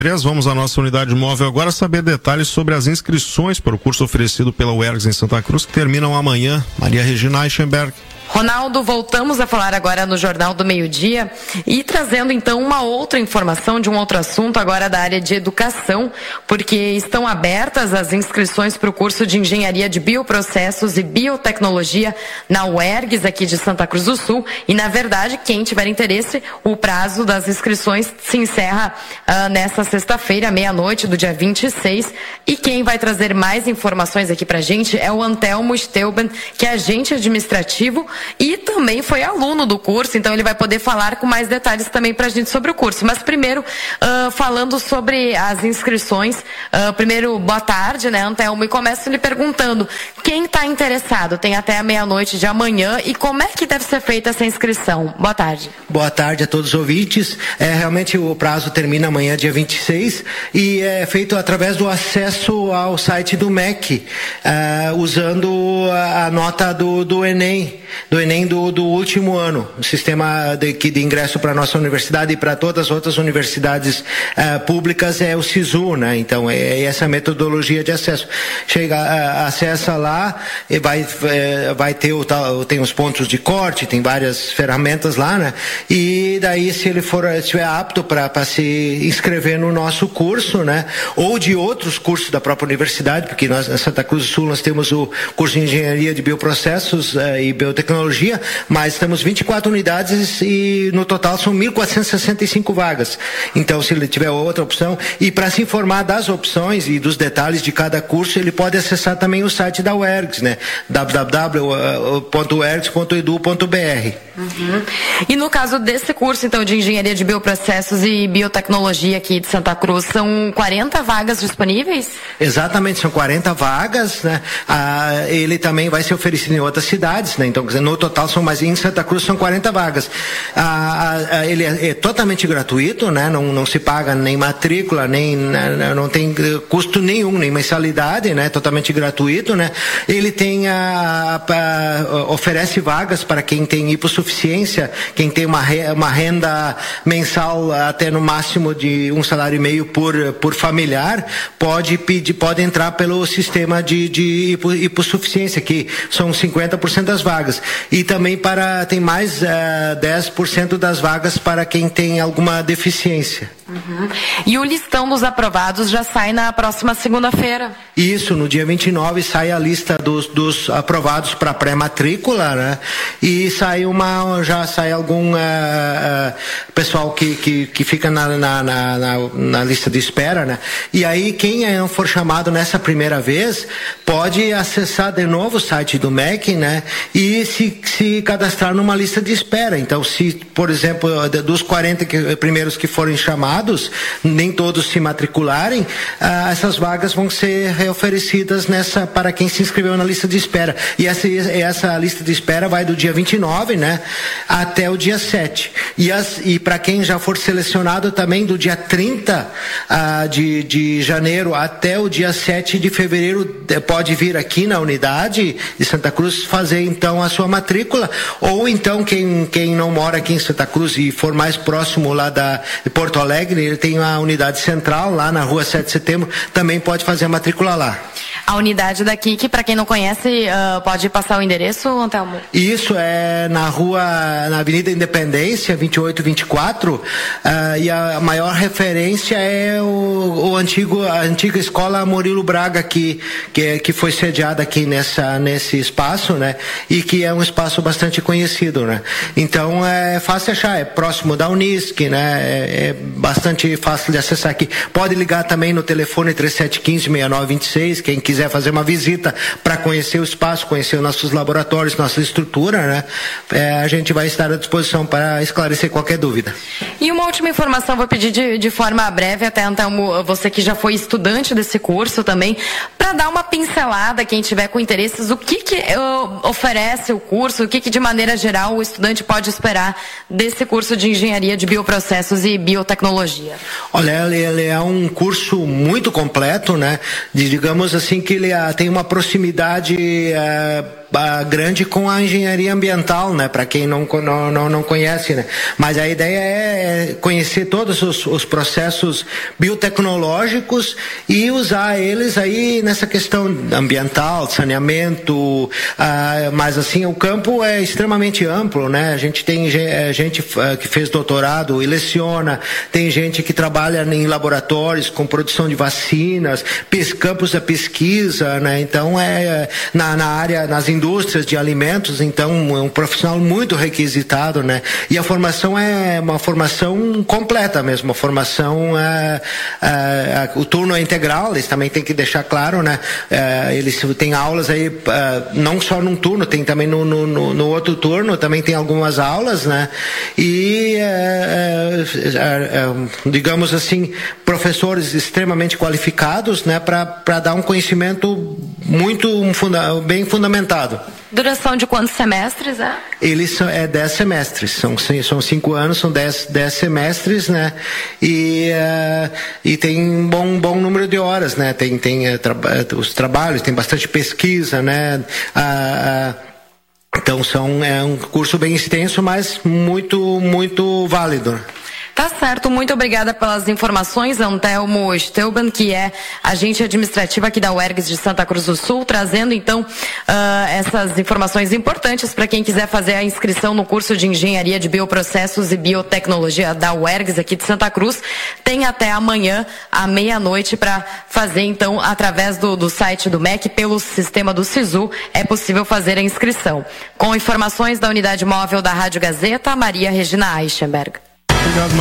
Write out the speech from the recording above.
Vamos à nossa unidade móvel agora saber detalhes sobre as inscrições para o curso oferecido pela UERGS em Santa Cruz, que terminam amanhã. Maria Regina Eichenberg. Ronaldo, voltamos a falar agora no Jornal do Meio-Dia e trazendo então uma outra informação de um outro assunto agora da área de educação, porque estão abertas as inscrições para o curso de Engenharia de Bioprocessos e Biotecnologia na UERGS aqui de Santa Cruz do Sul e, na verdade, quem tiver interesse, o prazo das inscrições se encerra nesta sexta-feira, meia-noite do dia 26, e quem vai trazer mais informações aqui pra gente é o Antelmo Steuben, que é agente administrativo e também foi aluno do curso, então ele vai poder falar com mais detalhes também pra gente sobre o curso. Mas primeiro, falando sobre as inscrições, primeiro, boa tarde, né, Antelmo, e começo lhe perguntando, quem está interessado? Tem até a meia-noite de amanhã, e como é que deve ser feita essa inscrição? Boa tarde. Boa tarde a todos os ouvintes. Realmente o prazo termina amanhã, dia 26, e é feito através do acesso ao site do MEC, usando a nota do Enem, do último ano, o sistema de ingresso para a nossa universidade e para todas as outras universidades públicas é o SISU, né? Então é essa metodologia de acesso. Acessa lá e vai ter tem os pontos de corte, tem várias ferramentas lá, né? E daí se ele estiver apto para se inscrever no nosso curso, né? Ou de outros cursos da própria universidade, porque nós na Santa Cruz do Sul nós temos o curso de Engenharia de Bioprocessos e Biotecnologia, mas temos 24 unidades e no total são 1.465 vagas. Então, se ele tiver outra opção, e para se informar das opções e dos detalhes de cada curso, ele pode acessar também o site da UERGS, né? www.uergs.edu.br. Uhum. E no caso desse curso, então, de Engenharia de Bioprocessos e Biotecnologia aqui de Santa Cruz, são 40 vagas disponíveis? Exatamente, são 40 vagas, né? Ele também vai ser oferecido em outras cidades, né? Então, no total são mais, em Santa Cruz são 40 vagas. Ele é totalmente gratuito, né? Não se paga nem matrícula, não tem custo nenhum, nem mensalidade, né? Totalmente gratuito, né? Ele tem oferece vagas para quem tem hipossuficiência, quem tem uma renda mensal até no máximo de um salário e meio por familiar, pode entrar pelo sistema de hipossuficiência, que são 50% das vagas. E também tem mais 10% das vagas para quem tem alguma deficiência. Uhum. E o listão dos aprovados já sai na próxima segunda-feira? Isso, no dia 29 sai a lista dos aprovados para pré-matrícula, né? E já sai algum pessoal que fica na lista de espera, né? E aí quem não for chamado nessa primeira vez pode acessar de novo o site do MEC, né? E se cadastrar numa lista de espera. Então, se, por exemplo, dos 40 primeiros que forem chamados, nem todos se matricularem, essas vagas vão ser reoferecidas para quem se inscreveu na lista de espera. E essa lista de espera vai do dia 29, né, até o dia 7. E para quem já for selecionado também do dia 30 de janeiro até o dia 7 de fevereiro, pode vir aqui na unidade de Santa Cruz fazer então a sua matrícula, ou então quem não mora aqui em Santa Cruz e for mais próximo lá de Porto Alegre, ele tem a unidade central lá na rua 7 de setembro, também pode fazer a matrícula lá. A unidade daqui, que para quem não conhece, pode passar o endereço, Antelmo? Isso é na Avenida Independência, 2824, e a maior referência é a antiga escola Murilo Braga, que foi sediada aqui nesse espaço, né? E que é um espaço bastante conhecido, né? Então é fácil achar, é próximo da Unisc, né? É bastante fácil de acessar aqui. Pode ligar também no telefone 3715-6926, quem quiser fazer uma visita para conhecer o espaço, conhecer os nossos laboratórios, nossa estrutura, né? A gente vai estar à disposição para esclarecer qualquer dúvida. E uma última informação, vou pedir de forma breve, até então, você que já foi estudante desse curso também, para dar uma pincelada, quem tiver com interesses, o que oferece o curso, o que de maneira geral o estudante pode esperar desse curso de Engenharia de Bioprocessos e Biotecnologia? Olha, ele é um curso muito completo, né? Digamos assim que ele tem uma proximidade grande com a engenharia ambiental, né? Para quem não conhece, né? Mas a ideia é conhecer todos os processos biotecnológicos e usar eles aí nessa questão ambiental, saneamento, mas assim, o campo é extremamente amplo, né? A gente tem gente que fez doutorado e leciona, tem gente que trabalha em laboratórios com produção de vacinas, campos da pesquisa, né? Então na área, nas indústrias de alimentos, então é um profissional muito requisitado, né? E a formação é uma formação completa mesmo, uma formação o turno é integral, eles também tem que deixar claro, né? Eles têm aulas aí não só num turno, tem também no outro turno, também tem algumas aulas, né? E digamos assim, professores extremamente qualificados, né? Para dar um conhecimento bem fundamentado. Duração de quantos semestres, Eles são 10 semestres, são 5 anos, são 10 semestres, né? E tem um bom número de horas, né? Tem os trabalhos, tem bastante pesquisa, né? Então é um curso bem extenso, mas muito válido. Tá certo, muito obrigada pelas informações, Antelmo Steuben, que é agente administrativa aqui da UERGS de Santa Cruz do Sul, trazendo então essas informações importantes para quem quiser fazer a inscrição no curso de Engenharia de Bioprocessos e Biotecnologia da UERGS aqui de Santa Cruz. Tem até amanhã, à meia-noite, para fazer então através do site do MEC, pelo sistema do SISU, é possível fazer a inscrição. Com informações da Unidade Móvel da Rádio Gazeta, Maria Regina Eichenberg. Obrigado,